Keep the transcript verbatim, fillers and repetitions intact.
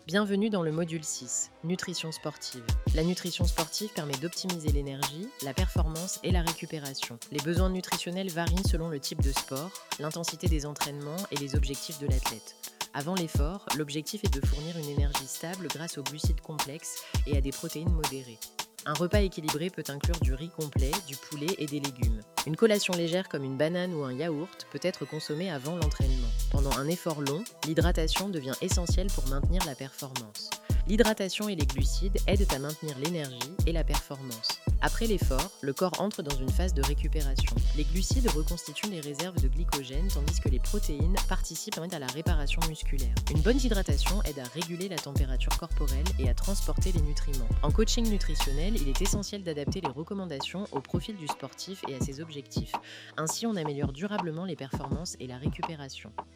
Bienvenue dans le module six, nutrition sportive. La nutrition sportive permet d'optimiser l'énergie, la performance et la récupération. Les besoins nutritionnels varient selon le type de sport, l'intensité des entraînements et les objectifs de l'athlète. Avant l'effort, l'objectif est de fournir une énergie stable grâce aux glucides complexes et à des protéines modérées. Un repas équilibré peut inclure du riz complet, du poulet et des légumes. Une collation légère comme une banane ou un yaourt peut être consommée avant l'entraînement. Pendant un effort long, l'hydratation devient essentielle pour maintenir la performance. L'hydratation et les glucides aident à maintenir l'énergie et la performance. Après l'effort, le corps entre dans une phase de récupération. Les glucides reconstituent les réserves de glycogène tandis que les protéines participent à la réparation musculaire. Une bonne hydratation aide à réguler la température corporelle et à transporter les nutriments. En coaching nutritionnel, il est essentiel d'adapter les recommandations au profil du sportif et à ses objectifs. Ainsi, on améliore durablement les performances et la récupération.